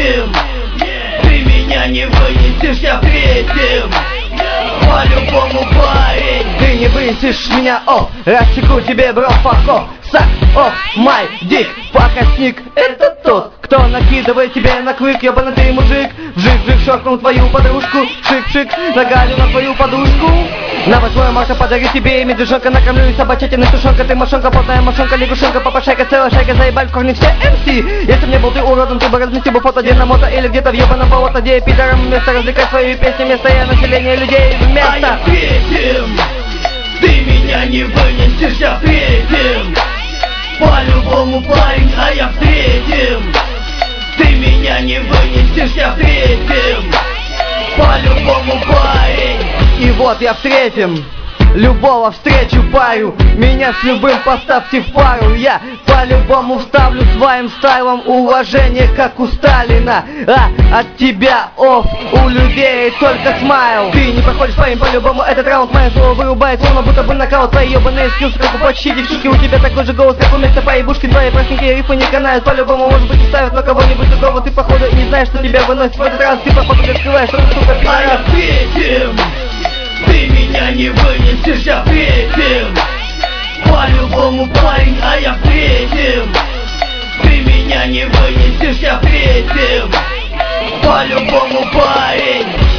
третьим. Ты меня не вынесешь, я в третьем. По-любому, парень. Ты не вынесешь меня, рассеку тебе, бро, фако. Suck off my dick. Фокасник — это тот, кто накидывает тебе на клык. Ёбаный ты мужик. Вжик-вжик, шоркнул твою подружку. Пшик-пшик, нагалю на твою подушку. На 8 марта подарю тебе медвежонка. Накормлю и собачатиной тушенка. Ты мошонка, потная мошонка, лягушонка. Папа шайка, целая шайка, заебали в корне все MC. Если б не был ты уродом, ты бы разместил бы фото на мото или где-то в ёбаном болото. Где пидором вместо развлекать свои песни. Место я население людей вместо. А я в третьем. Ты меня не вынесешь, я в третьем. По-любому, парень, а я в третьем. Ты меня не вынесешь, я в третьем. По-любому, парень. И вот я в третьем. Любого встречу парю. Меня с любым поставьте в пару. Я по-любому вставлю своим стайлом уважение, как у Сталина. А от тебя у людей только смайл. Ты не проходишь своим по-любому этот раунд. Мое слово вырубает, словно будто бы нокаут. Твои ебаные скиллсы, как у почти девчушки. У тебя такой же голос, как у места поебушки. Твои простенькие рифы не канают. По-любому, может быть, и ставят на кого-нибудь другого. Ты походу не знаешь, что тебя выносит в этот раз. Ты походу не скрываешь, что ты, сука, А я в третьем. Ты меня не вынесешь, я в третьем. По-любому, парень, а я в третьем. Ты меня не вынесешь, я в третьем. По-любому, парень.